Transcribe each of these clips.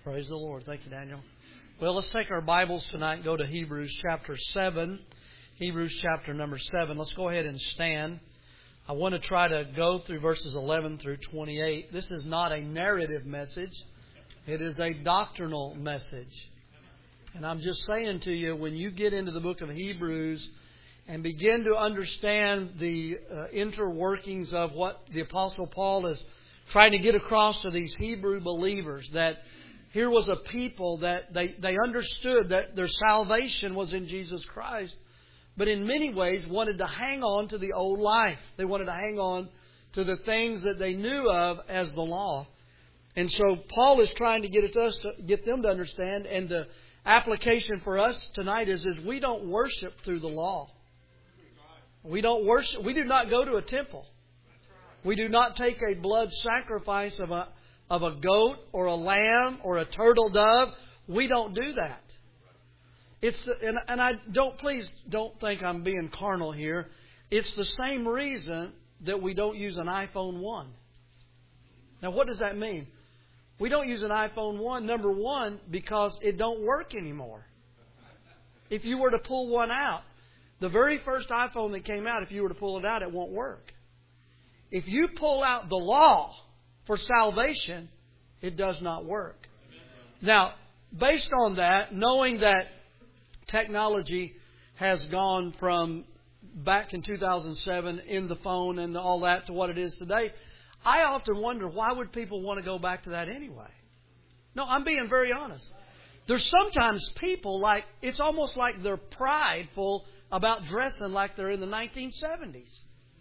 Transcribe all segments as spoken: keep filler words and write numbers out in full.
Praise the Lord. Thank you, Daniel. Well, let's take our Bibles tonight and go to Hebrews chapter seven. Hebrews chapter number seven. Let's go ahead and stand. I want to try to go through verses eleven through twenty-eight. This is not a narrative message. It is a doctrinal message. And I'm just saying to you, when you get into the book of Hebrews and begin to understand the uh, interworkings of what the Apostle Paul is trying to get across to these Hebrew believers, that here was a people that they, they understood that their salvation was in Jesus Christ, but in many ways wanted to hang on to the old life. They wanted to hang on to the things that they knew of as the law. And so Paul is trying to get us to get them to understand, and the application for us tonight is, is we don't worship through the law. We don't worship. We do not go to a temple. We do not take a blood sacrifice of a of a goat or a lamb or a turtle dove. We don't do that. It's the, and, and I don't please don't think I'm being carnal here. It's the same reason that we don't use an iPhone one. Now, what does that mean? We don't use an iPhone one, number one, because it don't work anymore. If you were to pull one out, the very first iPhone that came out, if you were to pull it out, it won't work. If you pull out the law for salvation, it does not work. Now, based on that, knowing that technology has gone from back in two thousand seven in the phone and all that to what it is today, I often wonder, why would people want to go back to that anyway? No, I'm being very honest. There's sometimes people like, it's almost like they're prideful about dressing like they're in the nineteen seventies.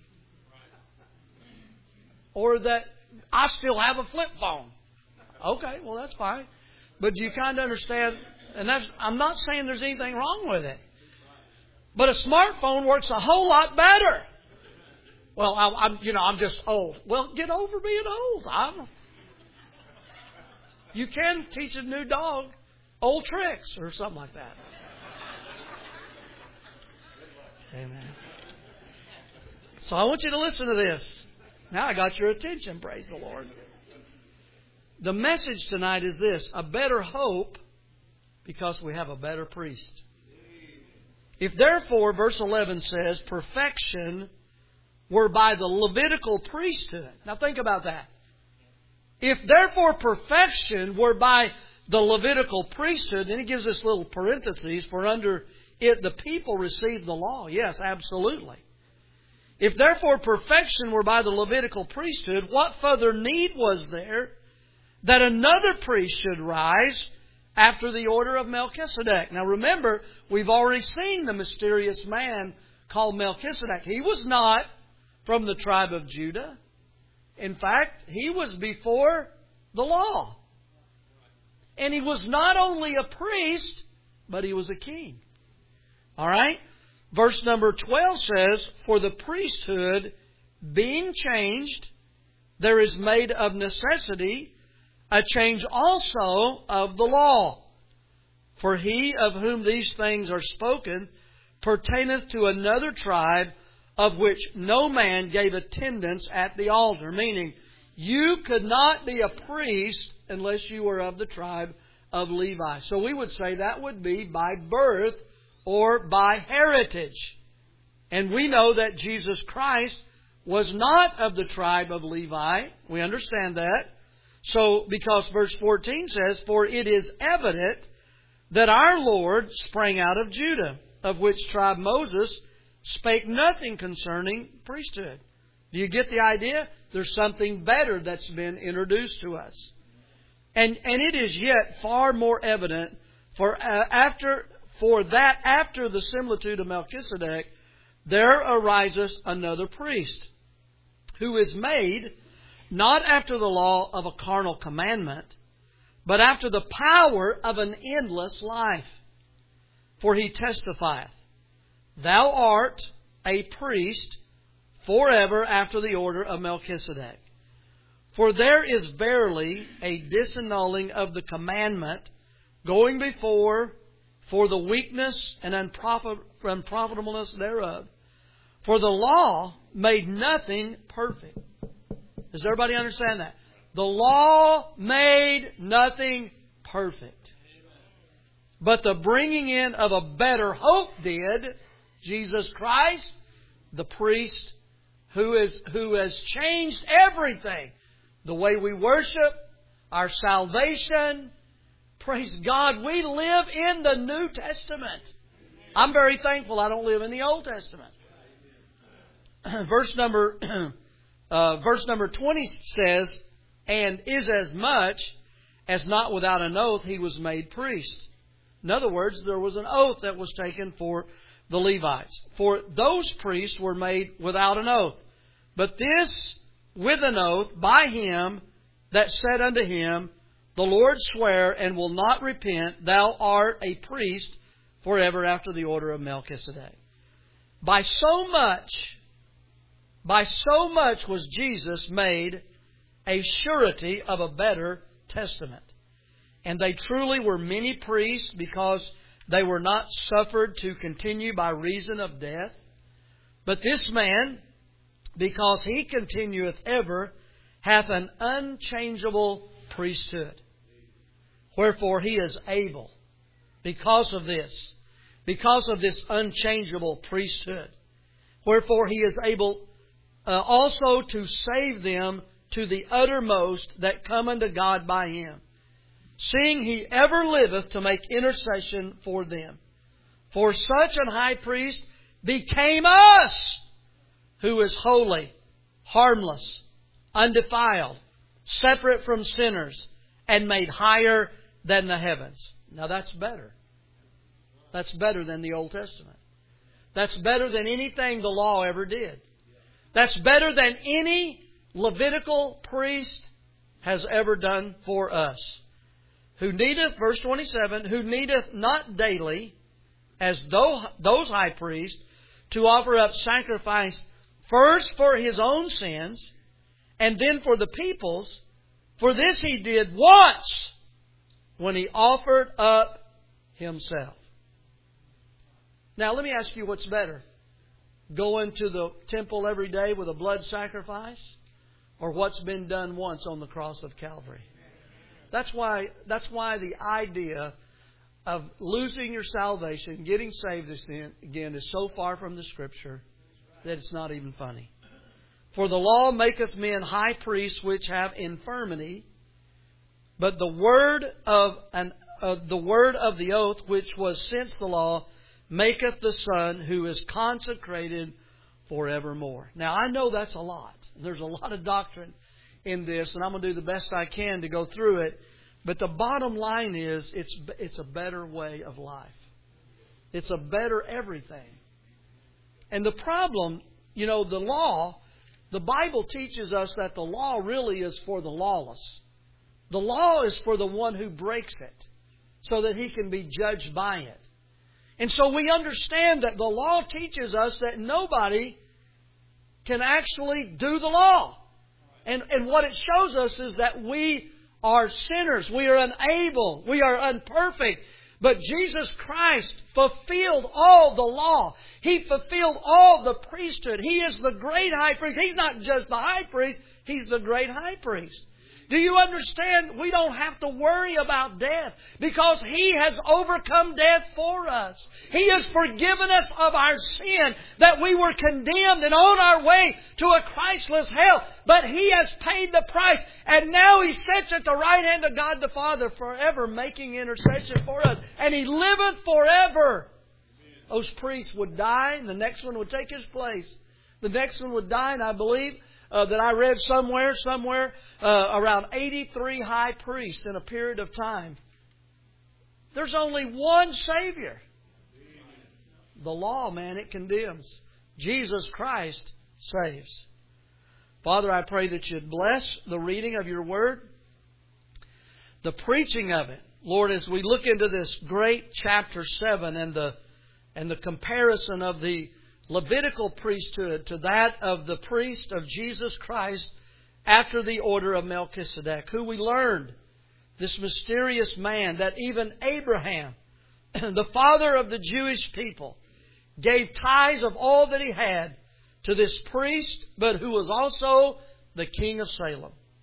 Or that I still have a flip phone. Okay, well, that's fine. But you kind of understand, and that's, I'm not saying there's anything wrong with it. But a smartphone works a whole lot better. Well, I, I'm, you know, I'm just old. Well, get over being old. I'm, you can teach a new dog old tricks or something like that. Amen. So I want you to listen to this. Now I got your attention, praise the Lord. The message tonight is this: a better hope because we have a better priest. If therefore, verse eleven says, perfection were by the Levitical priesthood. Now think about that. If therefore perfection were by the Levitical priesthood, then he gives us little parentheses, for under it the people received the law. Yes, absolutely. If therefore perfection were by the Levitical priesthood, what further need was there that another priest should rise after the order of Melchizedek? Now remember, we've already seen the mysterious man called Melchizedek. He was not from the tribe of Judah. In fact, he was before the law. And he was not only a priest, but he was a king. All right? Verse number twelve says, for the priesthood being changed, there is made of necessity a change also of the law. For he of whom these things are spoken pertaineth to another tribe, of which no man gave attendance at the altar. Meaning, you could not be a priest unless you were of the tribe of Levi. So we would say that would be by birth or by heritage. And we know that Jesus Christ was not of the tribe of Levi. We understand that. So, because verse fourteen says, for it is evident that our Lord sprang out of Judah, of which tribe Moses spake nothing concerning priesthood. Do you get the idea? There's something better that's been introduced to us. And, and it is yet far more evident for uh, after for that after the similitude of Melchizedek, there arises another priest, who is made not after the law of a carnal commandment, but after the power of an endless life. For he testifieth, thou art a priest forever after the order of Melchizedek. For there is verily a disannulling of the commandment going before for the weakness and unprofitableness thereof. For the law made nothing perfect. Does everybody understand that? The law made nothing perfect. But the bringing in of a better hope did Jesus Christ, the priest, who is who has changed everything. The way we worship, our salvation. Praise God, we live in the New Testament. I'm very thankful I don't live in the Old Testament. Verse number uh, verse number twenty says, and is as much as not without an oath he was made priest. In other words, there was an oath that was taken for the Levites. For those priests were made without an oath. But this with an oath by him that said unto him, the Lord swear and will not repent, thou art a priest forever after the order of Melchizedek. By so much, by so much was Jesus made a surety of a better testament. And they truly were many priests, because they were not suffered to continue by reason of death. But this man, because he continueth ever, hath an unchangeable priesthood. Wherefore he is able, because of this, because of this unchangeable priesthood, wherefore he is able uh, also to save them to the uttermost that come unto God by him, seeing he ever liveth to make intercession for them. For such an high priest became us, who is holy, harmless, undefiled, separate from sinners, and made higher than the heavens. Now that's better. That's better than the Old Testament. That's better than anything the law ever did. That's better than any Levitical priest has ever done for us. Who needeth, verse twenty-seven, who needeth not daily, as though those high priests, to offer up sacrifice first for his own sins, and then for the people's. For this he did once, when he offered up himself. Now let me ask you, what's better? Going to the temple every day with a blood sacrifice, or what's been done once on the cross of Calvary? That's why, that's why the idea of losing your salvation, getting saved again, is so far from the Scripture that it's not even funny. For the law maketh men high priests which have infirmity, but the word of an uh, the word of the oath which was since the law maketh the Son, who is consecrated forevermore. Now I know that's a lot. There's a lot of doctrine in this, and I'm going to do the best I can to go through it. But the bottom line is, it's it's a better way of life. It's a better everything. And the problem, you know, the law, the Bible teaches us that the law really is for the lawless. The law is for the one who breaks it, so that he can be judged by it. And so we understand that the law teaches us that nobody can actually do the law. And, and what it shows us is that we are sinners. We are unable. We are imperfect. But Jesus Christ fulfilled all the law. He fulfilled all the priesthood. He is the great high priest. He's not just the high priest. He's the great high priest. Do you understand? We don't have to worry about death, because He has overcome death for us. He has forgiven us of our sin, that we were condemned and on our way to a Christless hell. But He has paid the price, and now He sits at the right hand of God the Father forever, making intercession for us. And He liveth forever. Those priests would die, and the next one would take His place. The next one would die, and I believe Uh, that I read somewhere, somewhere, uh, around eighty-three high priests in a period of time. There's only one Savior. The law, man, it condemns. Jesus Christ saves. Father, I pray that You'd bless the reading of Your Word, the preaching of it. Lord, as we look into this great chapter seven and the and the comparison of the Levitical priesthood to that of the priest of Jesus Christ after the order of Melchizedek, who we learned, this mysterious man, that even Abraham, the father of the Jewish people, gave tithes of all that he had to this priest, but who was also the king of Salem.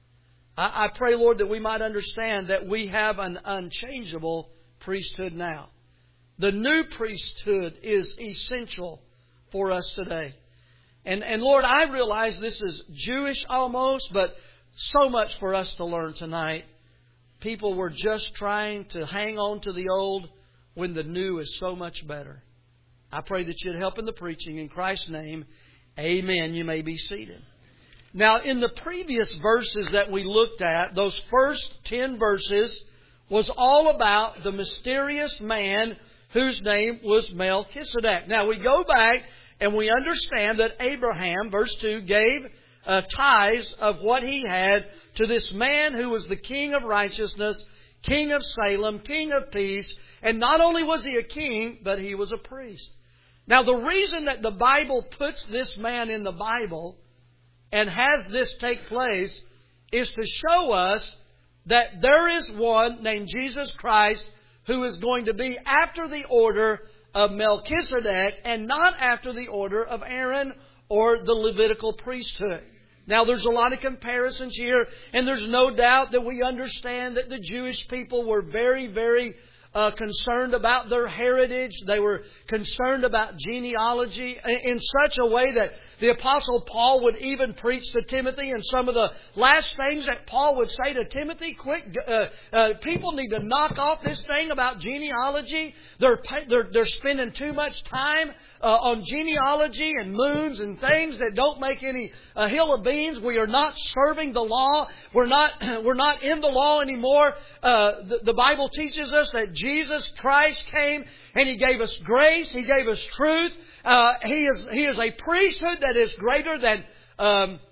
I, I pray, Lord, that we might understand that we have an unchangeable priesthood now. The new priesthood is essential for us today. And, and Lord, I realize this is Jewish almost, but so much for us to learn tonight. People were just trying to hang on to the old when the new is so much better. I pray that you'd help in the preaching. In Christ's name, amen. You may be seated. Now, in the previous verses that we looked at, those first ten verses was all about the mysterious man whose name was Melchizedek. Now, we go back and we understand that Abraham, verse two, gave uh, tithes of what he had to this man who was the king of righteousness, king of Salem, king of peace. And not only was he a king, but he was a priest. Now, the reason that the Bible puts this man in the Bible and has this take place is to show us that there is one named Jesus Christ who is going to be after the order of Melchizedek and not after the order of Aaron or the Levitical priesthood. Now, there's a lot of comparisons here, and there's no doubt that we understand that the Jewish people were very, very Uh, concerned about their heritage. They were concerned about genealogy in such a way that the Apostle Paul would even preach to Timothy. And some of the last things that Paul would say to Timothy, quick, uh, uh, people need to knock off this thing about genealogy. They're, they're, they're spending too much time uh, on genealogy and moons and things that don't make any uh, hill of beans. We are not serving the law. We're not, we're not in the law anymore. Uh, the, the Bible teaches us that Jesus Christ came and He gave us grace. He gave us truth. Uh, he is He is a priesthood that is greater than um,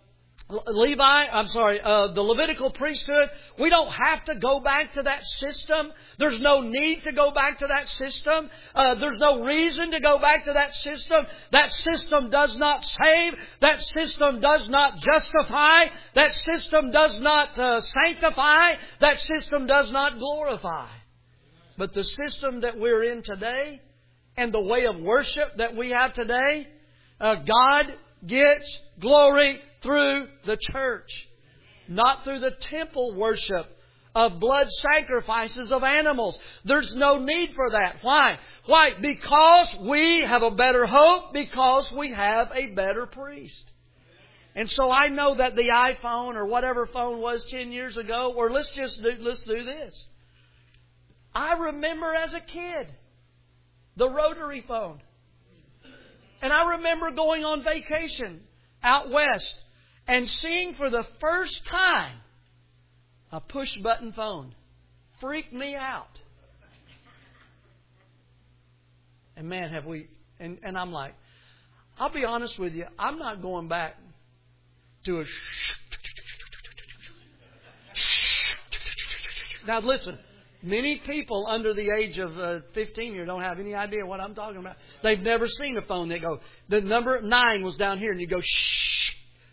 Levi. I'm sorry, uh, the Levitical priesthood. We don't have to go back to that system. There's no need to go back to that system. Uh, there's no reason to go back to that system. That system does not save. That system does not justify. That system does not uh, sanctify. That system does not glorify. But the system that we're in today and the way of worship that we have today, uh, God gets glory through the church, not through the temple worship of blood sacrifices of animals. There's no need for that. Why? Why? Because we have a better hope, because we have a better priest. And so I know that the iPhone or whatever phone was ten years ago, or let's just do, let's do this. I remember as a kid the rotary phone. And I remember going on vacation out west and seeing for the first time a push-button phone. Freaked me out. And man, have we... And, and I'm like, I'll be honest with you, I'm not going back to a... Now listen... Many people under the age of uh, fifteen here don't have any idea what I'm talking about. They've never seen a phone that go, the number nine was down here and you go shh.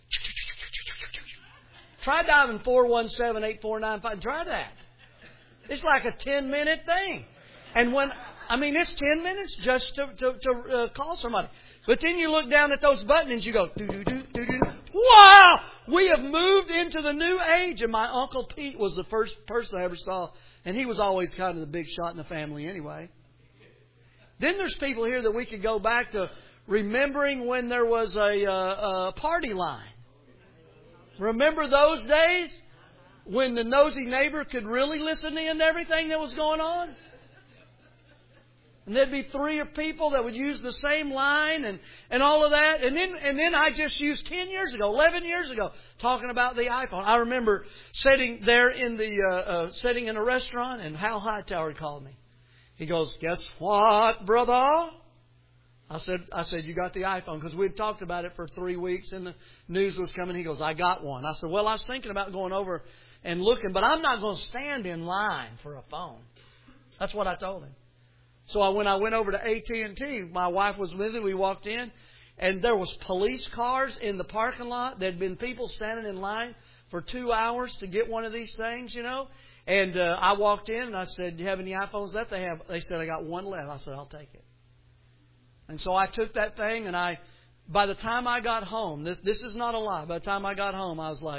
Try dialing four one seven, eight four nine five. Try that. It's like a ten minute thing. And when, I mean, it's ten minutes just to, to, to uh, call somebody. But then you look down at those buttons and you go, do, do, do, do, do. Wow! We have moved into the new age. And my Uncle Pete was the first person I ever saw. And he was always kind of the big shot in the family anyway. Then there's people here that we could go back to remembering when there was a, uh, a party line. Remember those days when the nosy neighbor could really listen in to everything that was going on? And there'd be three or people that would use the same line and, and all of that. And then and then I just used ten years ago, eleven years ago, talking about the iPhone. I remember sitting there in the uh, uh, sitting in a restaurant, and Hal Hightower called me. He goes, "Guess what, brother?" I said, "I said you got the iPhone," because we'd talked about it for three weeks, and the news was coming. He goes, "I got one." I said, "Well, I was thinking about going over and looking, but I'm not going to stand in line for a phone." That's what I told him. So I, when I went over to A T and T, my wife was with me. We walked in, and there was police cars in the parking lot. There'd been people standing in line for two hours to get one of these things, you know. And uh, I walked in, and I said, "Do you have any iPhones left?" They have. They said, "I got one left." I said, "I'll take it." And so I took that thing, and I, by the time I got home, this this is not a lie. By the time I got home, I was like,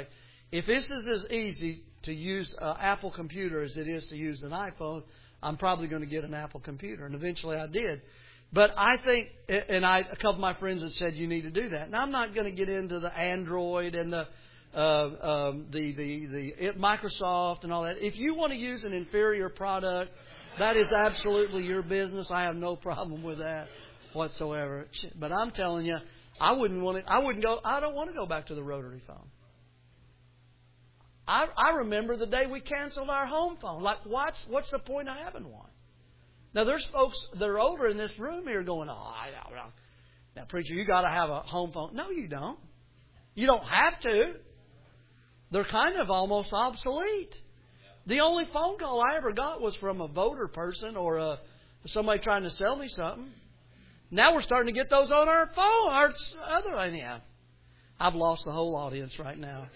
If this is as easy to use an Apple computer as it is to use an iPhone, I'm probably going to get an Apple computer. And eventually I did. But I think, and I, a couple of my friends had said you need to do that. Now I'm not going to get into the Android and the uh, um, the the the it, Microsoft and all that. If you want to use an inferior product, that is absolutely your business. I have no problem with that whatsoever. But I'm telling you, I wouldn't want to. I wouldn't go. I don't want to go back to the rotary phone. I I remember the day we canceled our home phone. Like, what's what's the point of having one? Now, there's folks that are older in this room here going, oh, I don't know. Now, preacher, you got to have a home phone. No, you don't. You don't have to. They're kind of almost obsolete. The only phone call I ever got was from a voter person or a, somebody trying to sell me something. Now we're starting to get those on our phone. Our other, anyhow. I've lost the whole audience right now.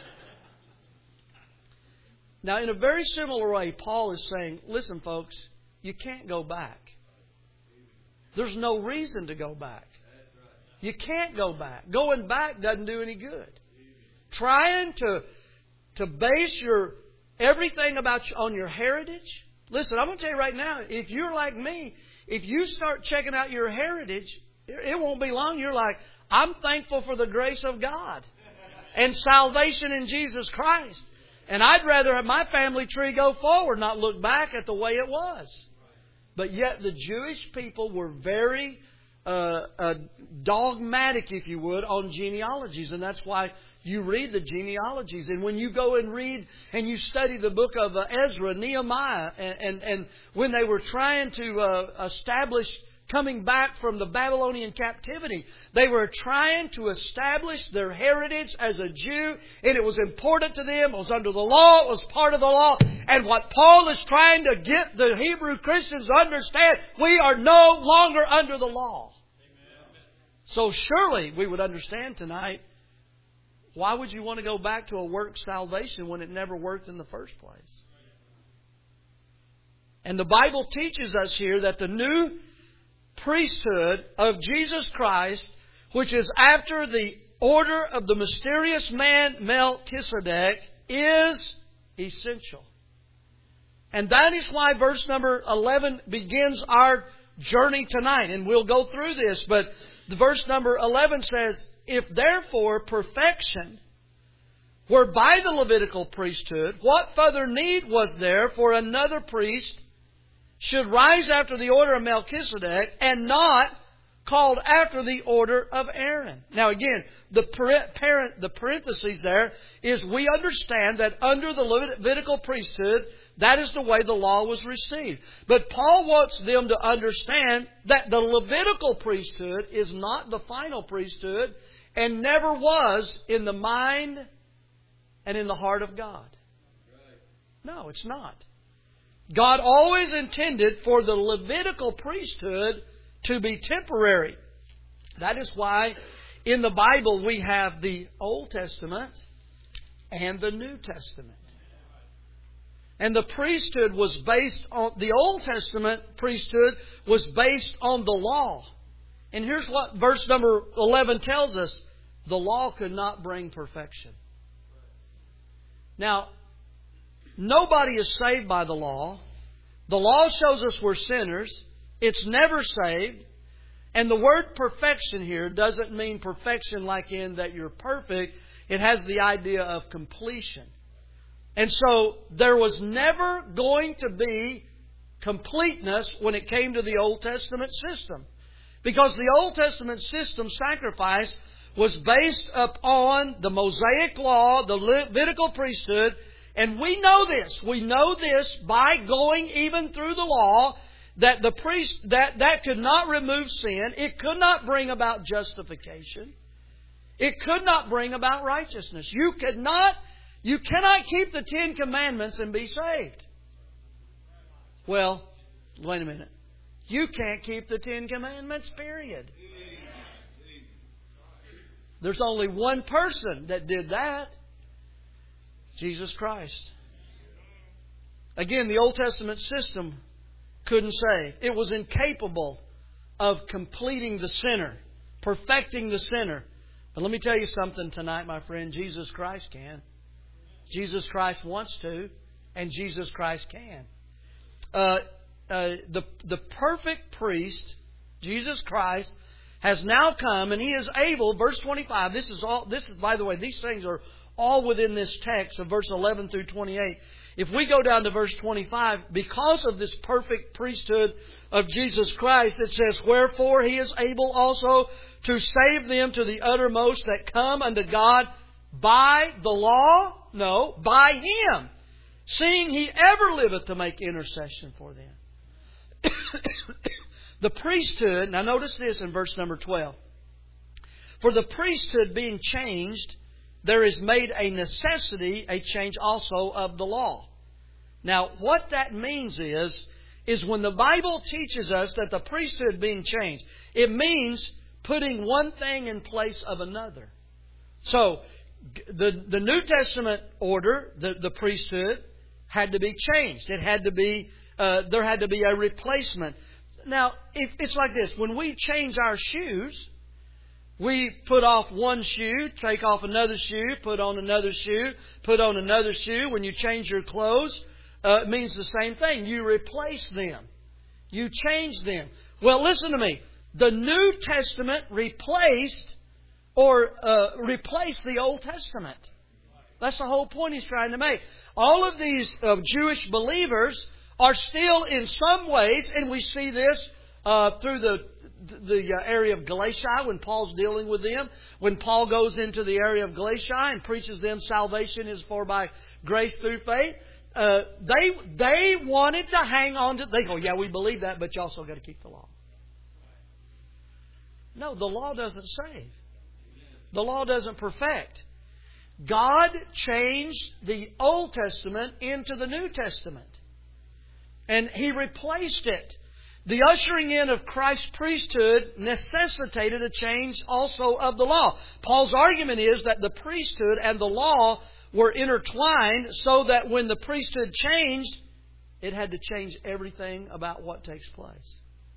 Now, in a very similar way, Paul is saying, listen, folks, you can't go back. There's no reason to go back. You can't go back. Going back doesn't do any good. Trying to to base your everything about you on your heritage. Listen, I'm going to tell you right now, if you're like me, if you start checking out your heritage, it won't be long. You're like, I'm thankful for the grace of God and salvation in Jesus Christ. And I'd rather have my family tree go forward, not look back at the way it was. But yet the Jewish people were very uh, uh, dogmatic, if you would, on genealogies. And that's why you read the genealogies. And when you go and read and you study the book of uh, Ezra, Nehemiah, and, and, and when they were trying to uh, establish coming back from the Babylonian captivity, they were trying to establish their heritage as a Jew, and it was important to them. It was under the law. It was part of the law. And what Paul is trying to get the Hebrew Christians to understand, we are no longer under the law. Amen. So surely we would understand tonight, why would you want to go back to a work salvation when it never worked in the first place? And the Bible teaches us here that the new priesthood of Jesus Christ, which is after the order of the mysterious man Melchizedek, is essential. And that is why verse number eleven begins our journey tonight. And we'll go through this. But the verse number eleven says, if therefore perfection were by the Levitical priesthood, what further need was there for another priest should rise after the order of Melchizedek and not called after the order of Aaron? Now again, the parent, the parentheses there is we understand that under the Levitical priesthood, that is the way the law was received. But Paul wants them to understand that the Levitical priesthood is not the final priesthood and never was in the mind and in the heart of God. No, it's not. God always intended for the Levitical priesthood to be temporary. That is why in the Bible we have the Old Testament and the New Testament. And the priesthood was based on, the Old Testament priesthood was based on the law. And here's what verse number eleven tells us. The law could not bring perfection. Now, nobody is saved by the law. The law shows us we're sinners. It's never saved. And the word perfection here doesn't mean perfection like in that you're perfect. It has the idea of completion. And so there was never going to be completeness when it came to the Old Testament system. Because the Old Testament system sacrifice was based upon the Mosaic law, the Levitical priesthood. And we know this. We know this by going even through the law, that the priest, that, that could not remove sin. It could not bring about justification. It could not bring about righteousness. You could not, you cannot keep the Ten Commandments and be saved. Well, wait a minute. You can't keep the Ten Commandments, period. There's only one person that did that. Jesus Christ. Again, the Old Testament system couldn't save. It was incapable of completing the sinner, perfecting the sinner. But let me tell you something tonight, my friend. Jesus Christ can. Jesus Christ wants to, and Jesus Christ can. Uh, uh, the the perfect priest, Jesus Christ, has now come, and He is able. Verse twenty-five. This is all. This is, by the way, these things are all within this text of verse eleven through twenty-eight. If we go down to verse twenty-five, because of this perfect priesthood of Jesus Christ, it says, "Wherefore He is able also to save them to the uttermost that come unto God by the law." No, by Him, seeing He ever liveth to make intercession for them. The priesthood, now notice this in verse number twelve. "For the priesthood being changed, there is made a necessity, a change also of the law." Now, what that means is, is when the Bible teaches us that the priesthood being changed, it means putting one thing in place of another. So, the, the New Testament order, the, the priesthood, had to be changed. It had to be, uh, there had to be a replacement. Now, if, it's like this. When we change our shoes, we put off one shoe, take off another shoe, put on another shoe, put on another shoe. When you change your clothes, uh, it means the same thing. You replace them. You change them. Well, listen to me. The New Testament replaced or uh, replaced the Old Testament. That's the whole point he's trying to make. All of these uh, Jewish believers are still in some ways, and we see this uh, through the the uh, area of Galatia when Paul's dealing with them. When Paul goes into the area of Galatia and preaches them salvation is for by grace through faith, uh, they they wanted to hang on to. They go, yeah, we believe that, but you also got to keep the law. No, the law doesn't save. The law doesn't perfect. God changed the Old Testament into the New Testament. And He replaced it. The ushering in of Christ's priesthood necessitated a change also of the law. Paul's argument is that the priesthood and the law were intertwined so that when the priesthood changed, it had to change everything about what takes place.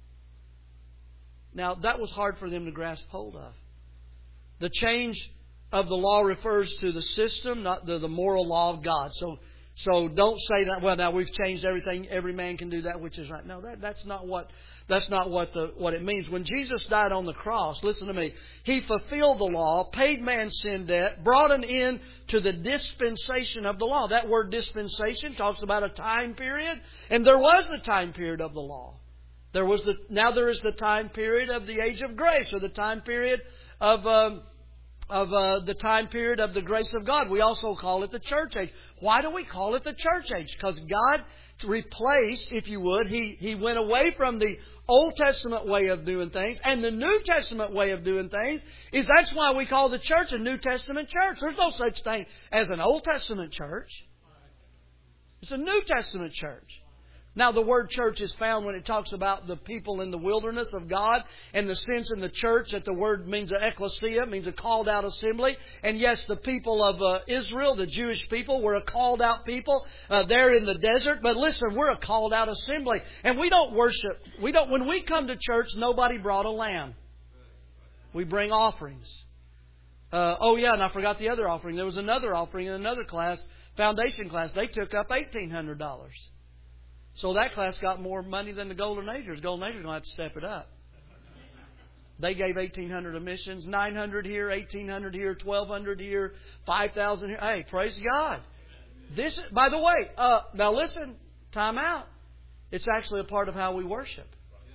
Now, that was hard for them to grasp hold of. The change of the law refers to the system, not the, the moral law of God. So, so don't say that. Well, now we've changed everything. Every man can do that which is right. No, that, that's not what that's not what the what it means. When Jesus died on the cross, listen to me. He fulfilled the law, paid man's sin debt, brought an end to the dispensation of the law. That word dispensation talks about a time period, and there was the time period of the law. There was the now there is the time period of the age of grace, or the time period of. Um, of uh, the time period of the grace of God. We also call it the church age. Why do we call it the church age? Because God replaced, if you would, He, he went away from the Old Testament way of doing things, and the New Testament way of doing things is that's why we call the church a New Testament church. There's no such thing as an Old Testament church. It's a New Testament church. Now, the word church is found when it talks about the people in the wilderness of God, and the sense in the church that the word means an ecclesia, means a called out assembly. And yes, the people of uh, Israel, the Jewish people, were a called out people uh, there in the desert. But listen, we're a called out assembly. And we don't worship. We don't. When we come to church, nobody brought a lamb. We bring offerings. Uh, oh yeah, and I forgot the other offering. There was another offering in another class, foundation class. They took up eighteen hundred dollars. So that class got more money than the Golden Agers. Golden Agers going to have to step it up. They gave eighteen hundred dollars of missions, nine hundred dollars here, eighteen hundred dollars here, twelve hundred dollars here, five thousand dollars here. Hey, praise God. This, by the way, uh, now listen, time out. It's actually a part of how we worship.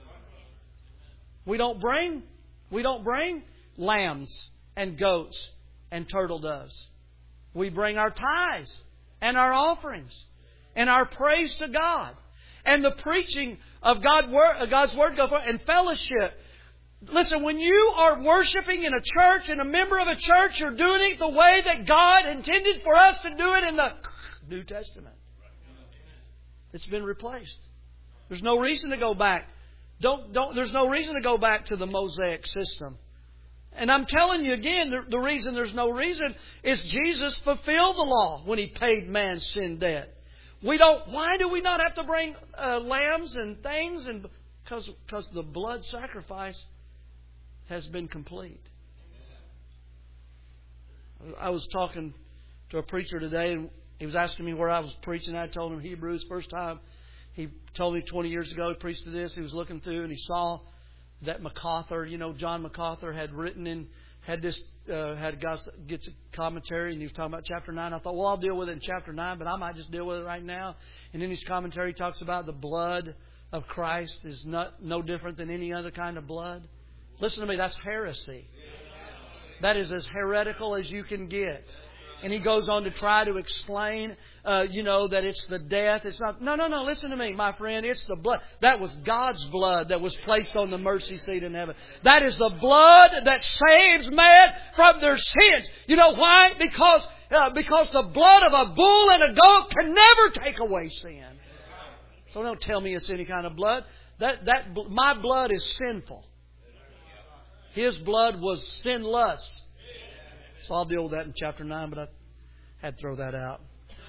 We don't bring, we don't bring lambs and goats and turtle doves. We bring our tithes and our offerings and our praise to God. And the preaching of God, God's Word go forth, and fellowship. Listen, when you are worshiping in a church and a member of a church, you're doing it the way that God intended for us to do it in the New Testament. It's been replaced. There's no reason to go back. Don't, don't, there's no reason to go back to the Mosaic system. And I'm telling you again, the, the reason there's no reason is Jesus fulfilled the law when He paid man's sin debt. We don't. Why do we not have to bring uh, lambs and things? And because because the blood sacrifice has been complete. I was talking to a preacher today, and He was asking me where I was preaching. I told him Hebrews. First time he told me twenty years ago he preached to this. He was looking through and he saw that MacArthur, you know, John MacArthur had written in, had this, uh, had got, gets a commentary, and he was talking about chapter nine. I thought, well, I'll deal with it in chapter nine, but I might just deal with it right now. And in his commentary, he talks about the blood of Christ is not no different than any other kind of blood. Listen to me, that's heresy. That is as heretical as you can get. And he goes on to try to explain, uh, you know, that it's the death. It's not. No, no, no. Listen to me, my friend. It's the blood. That was God's blood that was placed on the mercy seat in heaven. That is the blood that saves man from their sins. You know why? Because uh, because the blood of a bull and a goat can never take away sin. So don't tell me it's any kind of blood. That that my blood is sinful. His blood was sinless. So I'll deal with that in chapter nine, but I had to throw that out.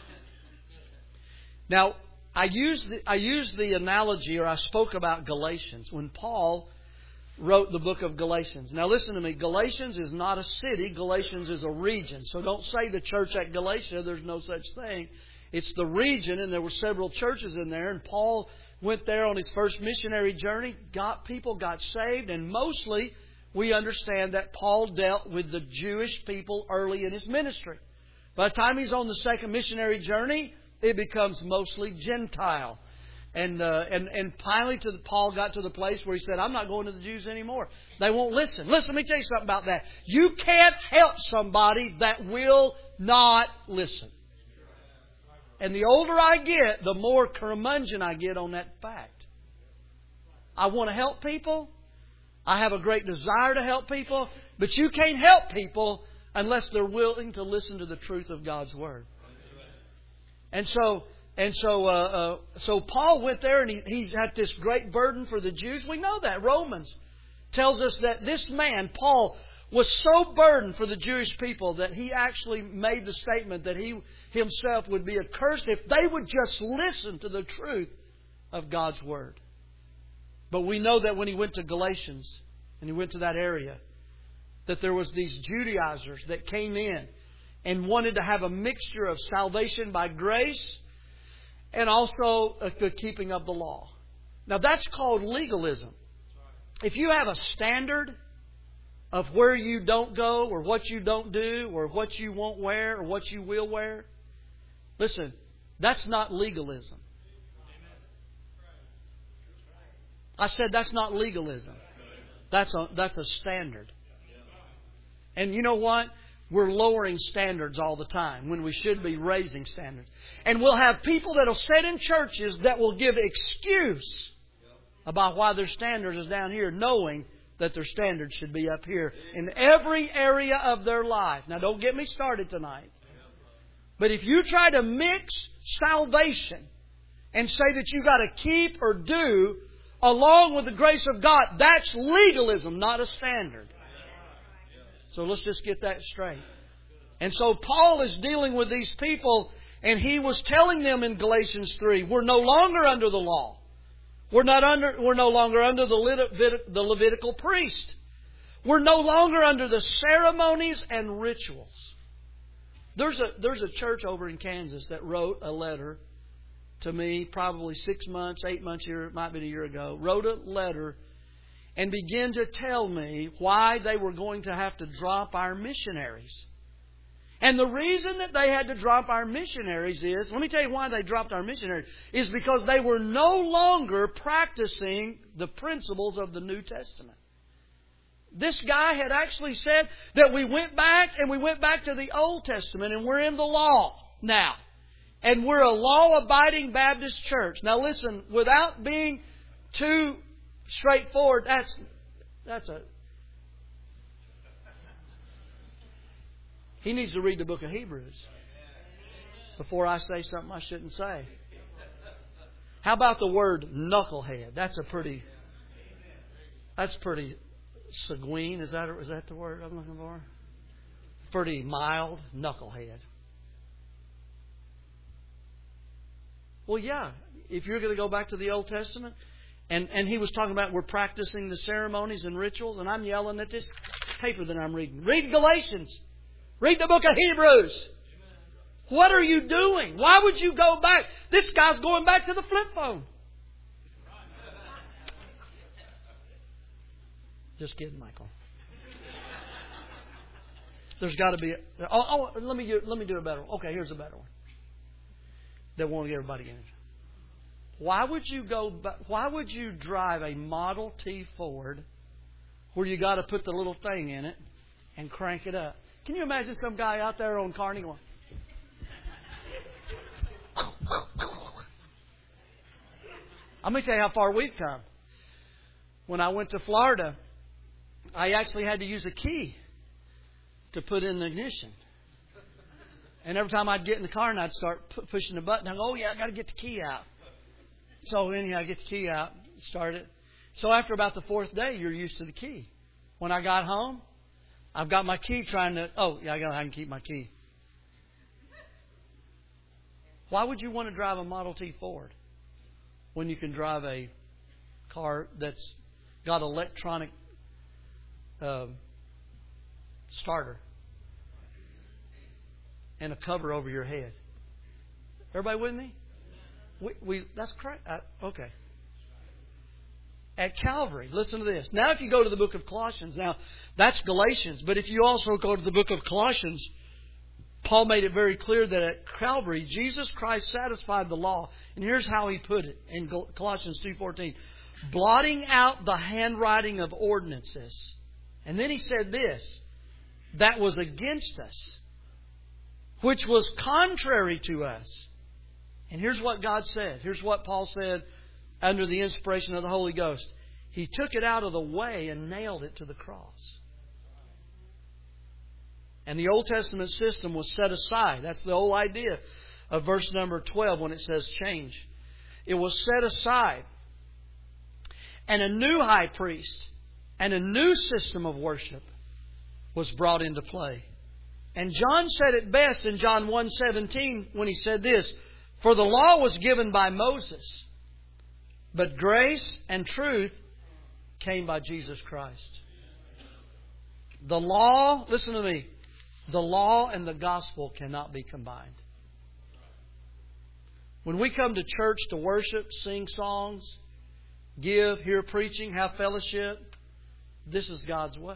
Now, I used the, I used the analogy, or I spoke about Galatians when Paul wrote the book of Galatians. Now listen to me. Galatians is not a city. Galatians is a region. So don't say the church at Galatia. There's no such thing. It's the region, and there were several churches in there. And Paul went there on his first missionary journey. Got people got saved, and mostly we understand that Paul dealt with the Jewish people early in his ministry. By the time he's on the second missionary journey, it becomes mostly Gentile. And uh, and and finally, to the, Paul got to the place where he said, "I'm not going to the Jews anymore. They won't listen." Listen, let me tell you something about that. You can't help somebody that will not listen. And the older I get, the more curmudgeon I get on that fact. I want to help people. I have a great desire to help people, but you can't help people unless they're willing to listen to the truth of God's Word. And so, and so, uh, uh, so Paul went there, and he, he's had this great burden for the Jews. We know that. Romans tells us that this man, Paul, was so burdened for the Jewish people that he actually made the statement that he himself would be accursed if they would just listen to the truth of God's Word. But we know that when he went to Galatians and he went to that area, that there was these Judaizers that came in and wanted to have a mixture of salvation by grace and also the keeping of the law. Now that's called legalism. If you have a standard of where you don't go or what you don't do or what you won't wear or what you will wear, listen, that's not legalism. I said that's not legalism. That's a, that's a standard. And you know what? We're lowering standards all the time when we should be raising standards. And we'll have people that will sit in churches that will give excuse about why their standard is down here, knowing that their standard should be up here in every area of their life. Now don't get me started tonight. But if you try to mix salvation and say that you've got to keep or do along with the grace of God, that's legalism, not a standard. So let's just get that straight. And so Paul is dealing with these people, and he was telling them in Galatians three, we're no longer under the law. We're not under. We're no longer under the, Levit- the Levitical priest. We're no longer under the ceremonies and rituals. There's a there's a church over in Kansas that wrote a letter to me probably six months, eight months, year, it might be a year ago, wrote a letter and began to tell me why they were going to have to drop our missionaries. And the reason that they had to drop our missionaries is, let me tell you why they dropped our missionaries, is because they were no longer practicing the principles of the New Testament. This guy had actually said that we went back and we went back to the Old Testament and we're in the law now. And we're a law-abiding Baptist church. Now listen, without being too straightforward, that's that's a... He needs to read the book of Hebrews before I say something I shouldn't say. How about the word knucklehead? That's a pretty... That's pretty sanguine. Is that, is that the word I'm looking for? Pretty mild. Knucklehead. Well, yeah, if you're going to go back to the Old Testament, and, and he was talking about we're practicing the ceremonies and rituals, and I'm yelling at this paper that I'm reading. Read Galatians. Read the book of Hebrews. What are you doing? Why would you go back? This guy's going back to the flip phone. Just kidding, Michael. There's got to be. A, oh, oh, let me let me do a better one. Okay, here's a better one. That won't get everybody in. Why would you go? Why would you drive a Model T Ford where you got to put the little thing in it and crank it up? Can you imagine some guy out there on Carney going? I'm going to tell you how far we've come. When I went to Florida, I actually had to use a key to put in the ignition. And every time I'd get in the car and I'd start pu- pushing the button, I'd go, oh yeah, I got to get the key out. So anyhow, I get the key out, start it. So after about the fourth day, you're used to the key. When I got home, I've got my key trying to, oh yeah, I got I can keep my key. Why would you want to drive a Model T Ford when you can drive a car that's got electronic uh, starter and a cover over your head? Everybody with me? We, we that's correct. Uh, okay. At Calvary, listen to this. Now, if you go to the book of Colossians, now that's Galatians, but if you also go to the book of Colossians, Paul made it very clear that at Calvary, Jesus Christ satisfied the law. And here's how he put it in Colossians two fourteen. Blotting out the handwriting of ordinances. And then he said this, that was against us, which was contrary to us. And here's what God said. Here's what Paul said under the inspiration of the Holy Ghost. He took it out of the way and nailed it to the cross. And the Old Testament system was set aside. That's the whole idea of verse number twelve when it says change. It was set aside. And a new high priest and a new system of worship was brought into play. And John said it best in John one seventeen when he said this, for the law was given by Moses, but grace and truth came by Jesus Christ. The law, listen to me, the law and the gospel cannot be combined. When we come to church to worship, sing songs, give, hear preaching, have fellowship, this is God's way.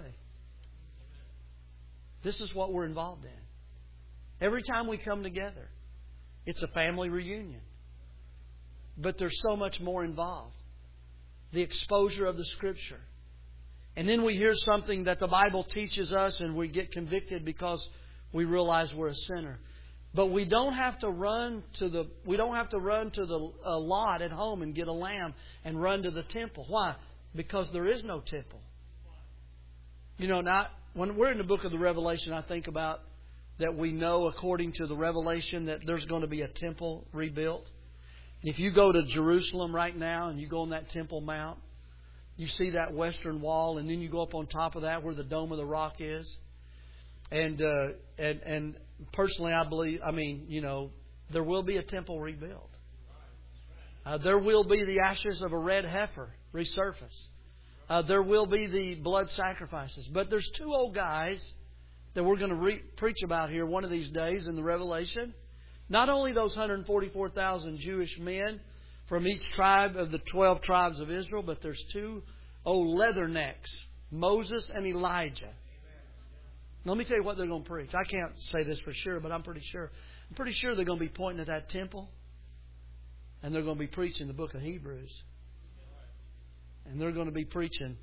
This is what we're involved in. Every time we come together, it's a family reunion. But there's so much more involved. The exposure of the Scripture. And then we hear something that the Bible teaches us and we get convicted because we realize we're a sinner. But we don't have to run to the we don't have to run to the uh, lot at home and get a lamb and run to the temple. Why? Because there is no temple. You know, not when we're in the book of the Revelation, I think about that we know according to the Revelation that there's going to be a temple rebuilt. And if you go to Jerusalem right now and you go on that Temple Mount, you see that western wall, and then you go up on top of that where the Dome of the Rock is. And uh, and and personally, I believe, I mean, you know, there will be a temple rebuilt. Uh, there will be the ashes of a red heifer resurface. Uh, there will be the blood sacrifices. But there's two old guys that we're going to re- preach about here one of these days in the Revelation. Not only those one hundred forty-four thousand Jewish men from each tribe of the twelve tribes of Israel, but there's two old leathernecks, Moses and Elijah. Let me tell you what they're going to preach. I can't say this for sure, but I'm pretty sure. I'm pretty sure they're going to be pointing at that temple, and they're going to be preaching the book of Hebrews. And they're going to be preaching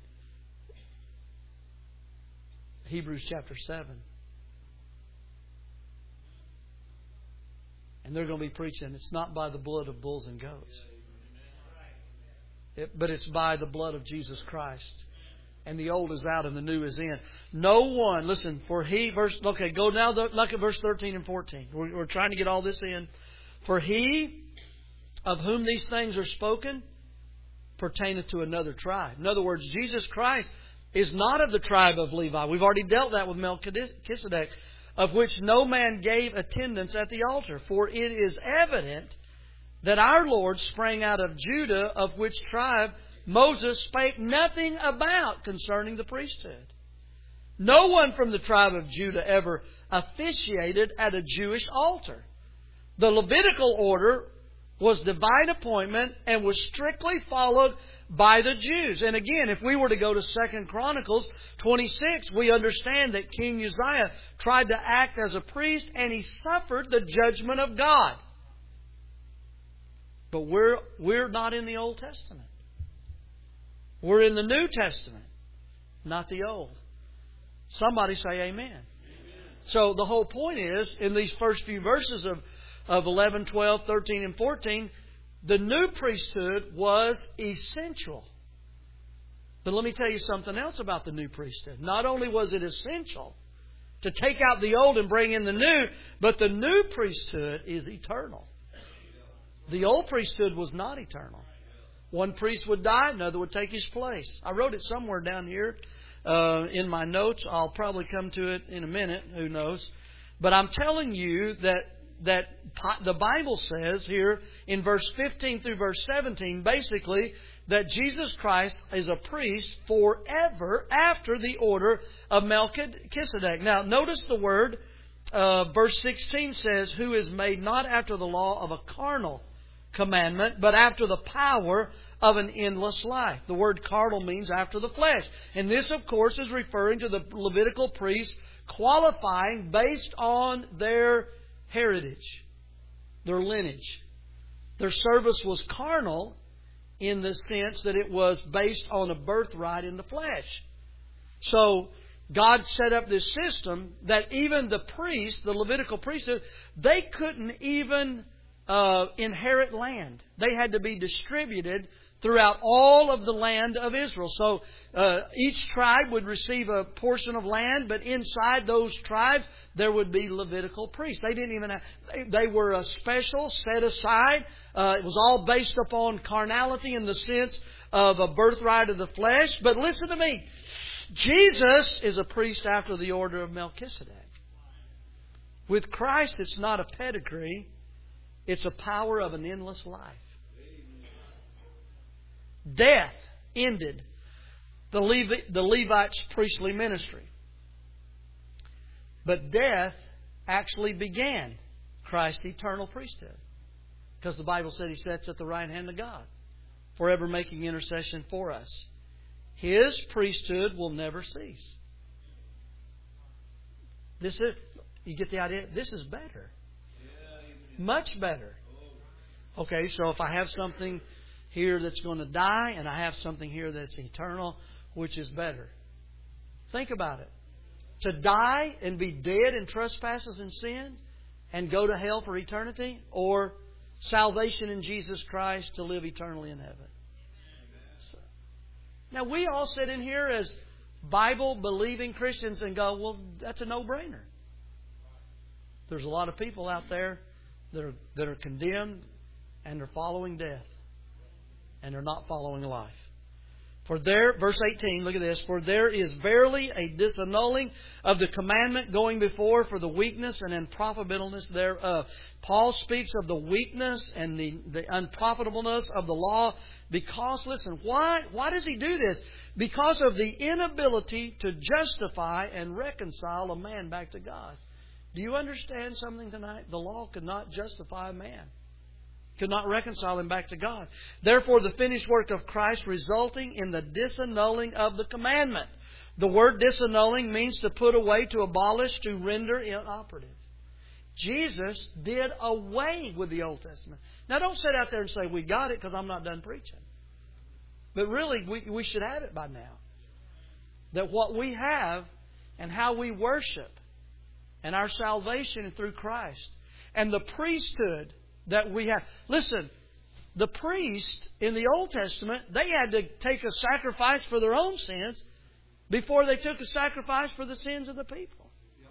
Hebrews chapter seven. And they're going to be preaching, it's not by the blood of bulls and goats, it, but it's by the blood of Jesus Christ. And the old is out and the new is in. No one, listen, for he, verse, okay, go now, look at verse thirteen and fourteen. We're, we're trying to get all this in. For he of whom these things are spoken pertaineth to another tribe. In other words, Jesus Christ is not of the tribe of Levi. We've already dealt that with Melchizedek, of which no man gave attendance at the altar. For it is evident that our Lord sprang out of Judah, of which tribe Moses spake nothing about concerning the priesthood. No one from the tribe of Judah ever officiated at a Jewish altar. The Levitical order was divine appointment and was strictly followed by the Jews. And again, if we were to go to Second Chronicles twenty-six, we understand that King Uzziah tried to act as a priest and he suffered the judgment of God. But we're, we're not in the Old Testament. We're in the New Testament, not the Old. Somebody say amen. Amen. So the whole point is, in these first few verses of, of eleven, twelve, thirteen, and fourteen, the new priesthood was essential. But let me tell you something else about the new priesthood. Not only was it essential to take out the old and bring in the new, but the new priesthood is eternal. The old priesthood was not eternal. One priest would die, another would take his place. I wrote it somewhere down here uh, in my notes. I'll probably come to it in a minute. Who knows? But I'm telling you that that the Bible says here in verse fifteen through verse seventeen, basically, that Jesus Christ is a priest forever after the order of Melchizedek. Now, notice the word, uh, verse sixteen says, who is made not after the law of a carnal commandment, but after the power of an endless life. The word carnal means after the flesh. And this, of course, is referring to the Levitical priests qualifying based on their heritage, their lineage. Their service was carnal in the sense that it was based on a birthright in the flesh. So God set up this system that even the priests, the Levitical priesthood, they couldn't even uh, inherit land. They had to be distributed throughout all of the land of Israel. So uh, each tribe would receive a portion of land, but inside those tribes there would be Levitical priests. They didn't even have, they, they were a special, set aside. Uh, it was all based upon carnality in the sense of a birthright of the flesh. But listen to me. Jesus is a priest after the order of Melchizedek. With Christ, it's not a pedigree. It's a power of an endless life. Death ended the, Levi, the Levites' priestly ministry. But death actually began Christ's eternal priesthood. Because the Bible said He sits at the right hand of God, forever making intercession for us. His priesthood will never cease. This is, you get the idea? This is better. Much better. Okay, so if I have something here that's going to die and I have something here that's eternal, which is better? Think about it. To die and be dead in trespasses and sin and go to hell for eternity, or salvation in Jesus Christ to live eternally in heaven? So, now we all sit in here as Bible-believing Christians and go, well, that's a no-brainer. There's a lot of people out there that are, that are condemned and they're following death. And they're not following life. For there, verse eighteen, look at this. For there is verily a disannulling of the commandment going before for the weakness and unprofitableness thereof. Paul speaks of the weakness and the, the unprofitableness of the law because, listen, why, why does he do this? Because of the inability to justify and reconcile a man back to God. Do you understand something tonight? The law could not justify a man. Could not reconcile him back to God. Therefore, the finished work of Christ resulting in the disannulling of the commandment. The word disannulling means to put away, to abolish, to render inoperative. Jesus did away with the Old Testament. Now, don't sit out there and say, we got it because I'm not done preaching. But really, we, we should have it by now. That what we have and how we worship and our salvation through Christ and the priesthood that we have. Listen, the priest in the Old Testament, they had to take a sacrifice for their own sins before they took a sacrifice for the sins of the people.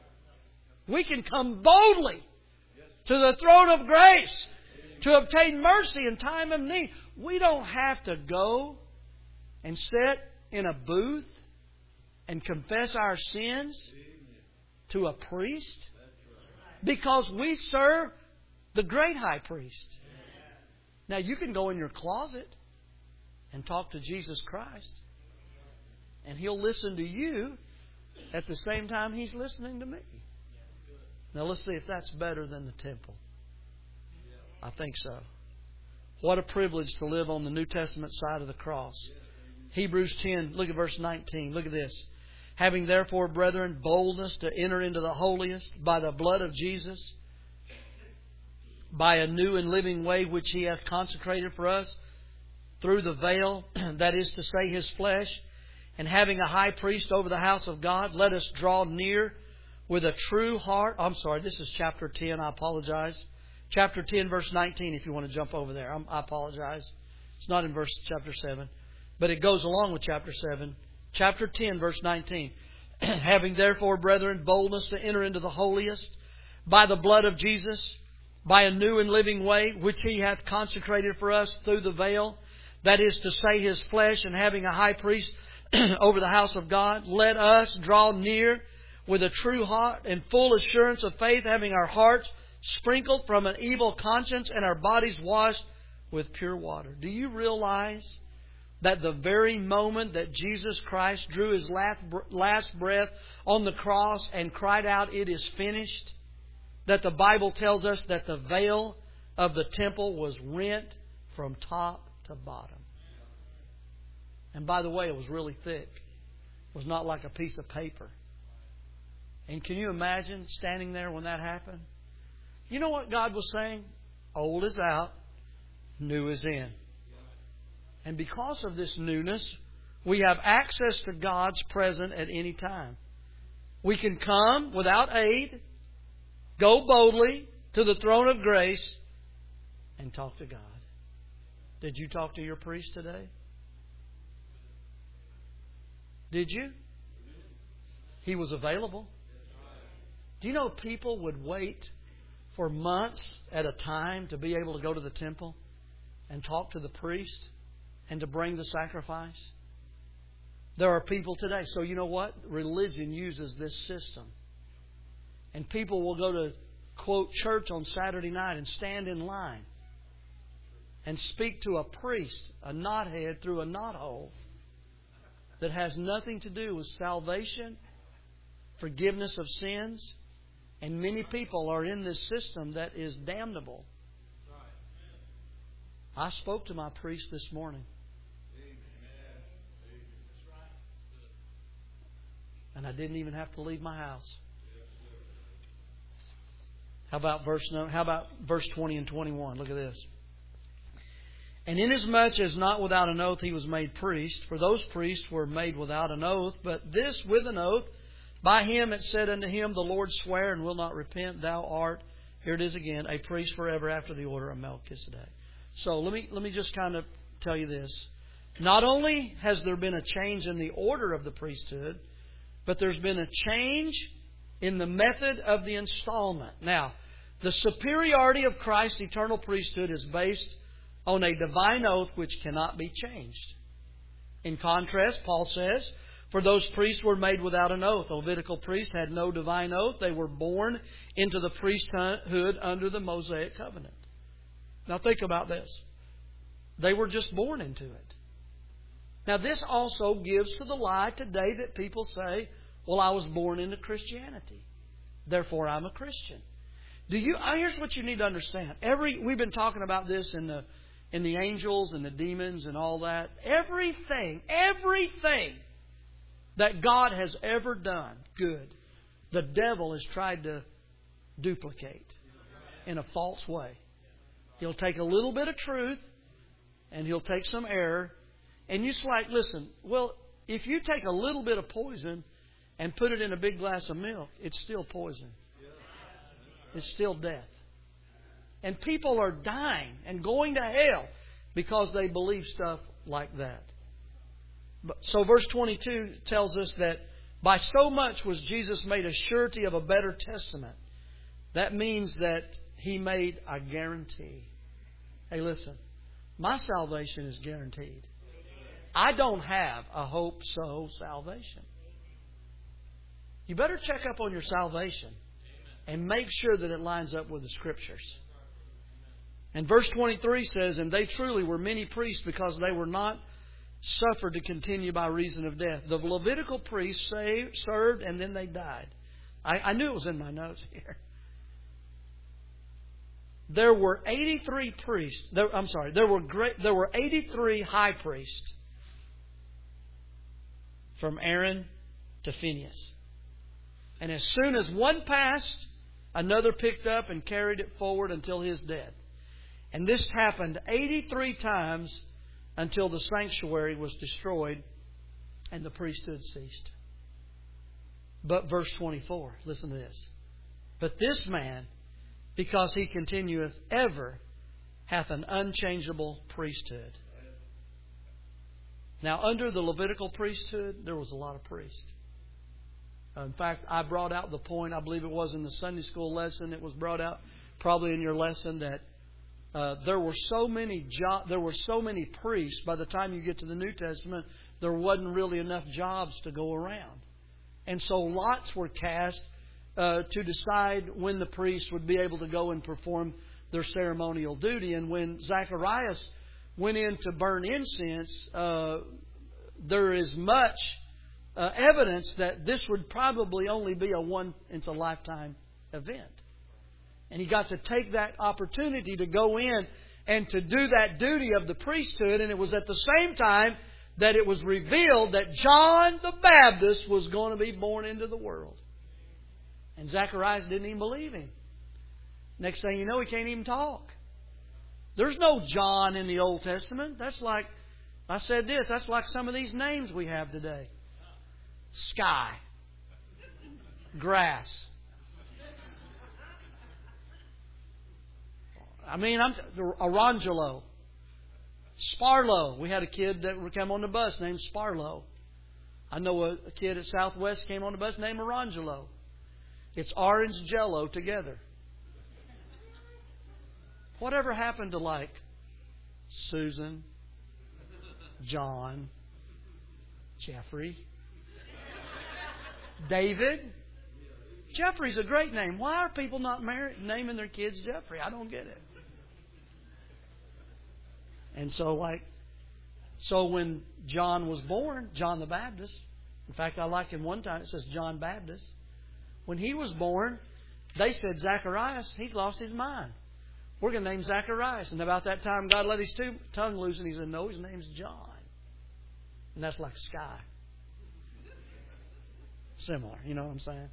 We can come boldly to the throne of grace to obtain mercy in time of need. We don't have to go and sit in a booth and confess our sins to a priest, because we serve the great high priest. Now, you can go in your closet and talk to Jesus Christ, and He'll listen to you at the same time He's listening to me. Now, let's see if that's better than the temple. I think so. What a privilege to live on the New Testament side of the cross. Hebrews ten, look at verse nineteen. Look at this. Having therefore, brethren, boldness to enter into the holiest by the blood of Jesus, by a new and living way which He hath consecrated for us, through the veil, that is to say, His flesh, and having a high priest over the house of God, let us draw near with a true heart. I'm sorry, this is chapter ten. I apologize. Chapter ten, verse nineteen, if you want to jump over there. I'm, I apologize. It's not in verse chapter seven. But it goes along with chapter seven. Chapter ten, verse nineteen. Having therefore, brethren, boldness to enter into the holiest by the blood of Jesus, by a new and living way, which He hath consecrated for us through the veil, that is to say, His flesh, and having a high priest over the house of God, let us draw near with a true heart and full assurance of faith, having our hearts sprinkled from an evil conscience and our bodies washed with pure water. Do you realize that the very moment that Jesus Christ drew His last breath on the cross and cried out, "It is finished," that the Bible tells us that the veil of the temple was rent from top to bottom? And by the way, it was really thick. It was not like a piece of paper. And can you imagine standing there when that happened? You know what God was saying? Old is out, new is in. And because of this newness, we have access to God's presence at any time. We can come without aid, go boldly to the throne of grace, and talk to God. Did you talk to your priest today? Did you? He was available. Do you know people would wait for months at a time to be able to go to the temple and talk to the priest and to bring the sacrifice? There are people today. So you know what? Religion uses this system. And people will go to, quote, church on Saturday night and stand in line and speak to a priest, a knothead through a knothole, that has nothing to do with salvation, forgiveness of sins. And many people are in this system that is damnable. I spoke to my priest this morning. And I didn't even have to leave my house. How about verse how about verse twenty and twenty-one? Look at this. And inasmuch as not without an oath he was made priest, for those priests were made without an oath, but this with an oath, by him it said unto him, the Lord sware and will not repent, thou art, here it is again, a priest forever after the order of Melchizedek. So let me let me just kind of tell you this. Not only has there been a change in the order of the priesthood, but there's been a change in the method of the installment. Now, the superiority of Christ's eternal priesthood is based on a divine oath which cannot be changed. In contrast, Paul says, for those priests were made without an oath. Levitical priests had no divine oath. They were born into the priesthood under the Mosaic covenant. Now think about this. They were just born into it. Now this also gives to the lie today that people say, well, I was born into Christianity, therefore I'm a Christian. Do you? Here's what you need to understand. Every we've been talking about this in the in the angels and the demons and all that. Everything, everything that God has ever done good, the devil has tried to duplicate in a false way. He'll take a little bit of truth and he'll take some error. And you just like, listen, well, if you take a little bit of poison and put it in a big glass of milk, it's still poison. It's still death. And people are dying and going to hell because they believe stuff like that. So verse twenty-two tells us that by so much was Jesus made a surety of a better testament. That means that He made a guarantee. Hey, listen, my salvation is guaranteed. I don't have a hope so salvation. You better check up on your salvation and make sure that it lines up with the Scriptures. And verse twenty-three says, and they truly were many priests because they were not suffered to continue by reason of death. The Levitical priests saved, served, and then they died. I, I knew it was in my notes here. there were eighty-three priests. There, I'm sorry, there were great, there were eighty-three high priests from Aaron to Phinehas. And as soon as one passed, another picked up and carried it forward until his death. And this happened eighty-three times until the sanctuary was destroyed and the priesthood ceased. But verse twenty-four, listen to this. But this man, because he continueth ever, hath an unchangeable priesthood. Now, under the Levitical priesthood, there was a lot of priests. In fact, I brought out the point, I believe it was in the Sunday school lesson, it was brought out probably in your lesson, that uh, there were so many jo- there were so many priests, by the time you get to the New Testament, there wasn't really enough jobs to go around. And so lots were cast uh, to decide when the priests would be able to go and perform their ceremonial duty. And when Zacharias went in to burn incense, uh, there is much uh, evidence that this would probably only be a one, it's a lifetime event. And he got to take that opportunity to go in and to do that duty of the priesthood. And it was at the same time that it was revealed that John the Baptist was going to be born into the world. And Zacharias didn't even believe him. Next thing you know, he can't even talk. There's no John in the Old Testament. That's like, I said this, that's like some of these names we have today. Sky. Grass. I mean, I'm Arangelo. Sparlow. We had a kid that came on the bus named Sparlow. I know a, a kid at Southwest came on the bus named Arangelo. It's orange jello together. Whatever happened to like Susan, John, Jeffrey, David? Jeffrey's a great name. Why are people not married, naming their kids Jeffrey? I don't get it. And so like, so when John was born, John the Baptist, in fact, I like him one time, it says John Baptist. When he was born, they said Zacharias, he lost his mind. We're going to name Zacharias. And about that time, God let his tongue loose and he said, no, his name's John. And that's like sky. Similar, you know what I'm saying?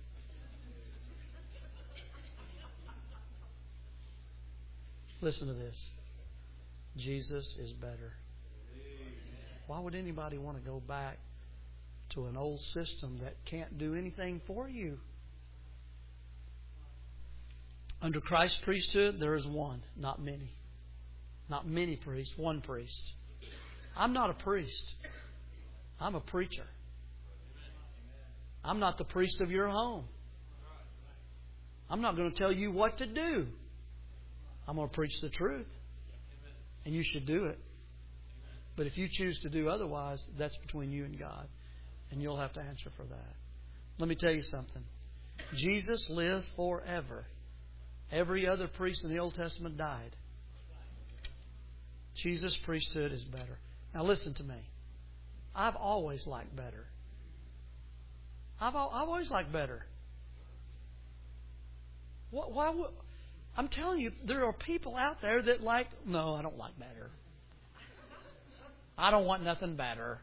Listen to this. Jesus is better. Why would anybody want to go back to an old system that can't do anything for you? Under Christ's priesthood, there is one, not many. Not many priests, one priest. I'm not a priest. I'm a preacher. I'm not the priest of your home. I'm not going to tell you what to do. I'm going to preach the truth. And you should do it. But if you choose to do otherwise, that's between you and God. And you'll have to answer for that. Let me tell you something. Jesus lives forever. Every other priest in the Old Testament died. Jesus' priesthood is better. Now listen to me. I've always liked better. I've, I've always liked better. What, why would... I'm telling you, there are people out there that like, no, I don't like better. I don't want nothing better.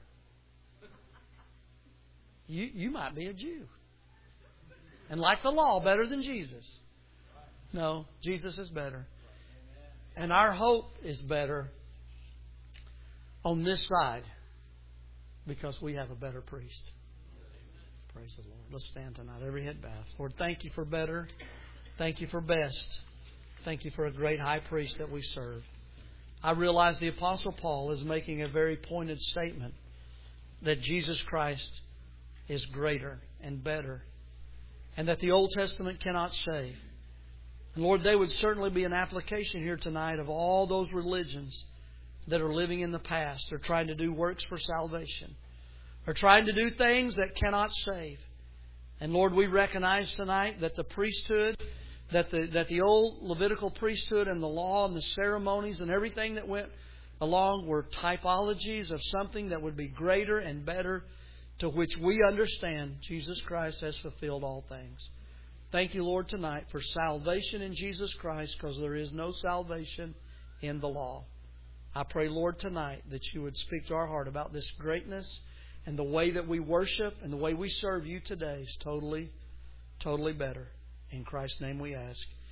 You, you might be a Jew and like the law better than Jesus. No, Jesus is better. And our hope is better on this side because we have a better priest. Praise the Lord. Let's stand tonight. Every head bowed. Lord, thank you for better. Thank you for best. Thank you for a great high priest that we serve. I realize the Apostle Paul is making a very pointed statement that Jesus Christ is greater and better and that the Old Testament cannot save. And Lord, there would certainly be an application here tonight of all those religions that are living in the past. They're trying to do works for salvation. They're trying to do things that cannot save. And Lord, we recognize tonight that the priesthood, that the that the old Levitical priesthood and the law and the ceremonies and everything that went along were typologies of something that would be greater and better, to which we understand Jesus Christ has fulfilled all things. Thank you, Lord, tonight for salvation in Jesus Christ, because there is no salvation in the law. I pray, Lord, tonight that you would speak to our heart about this greatness, and the way that we worship and the way we serve you today is totally, totally better. In Christ's name we ask.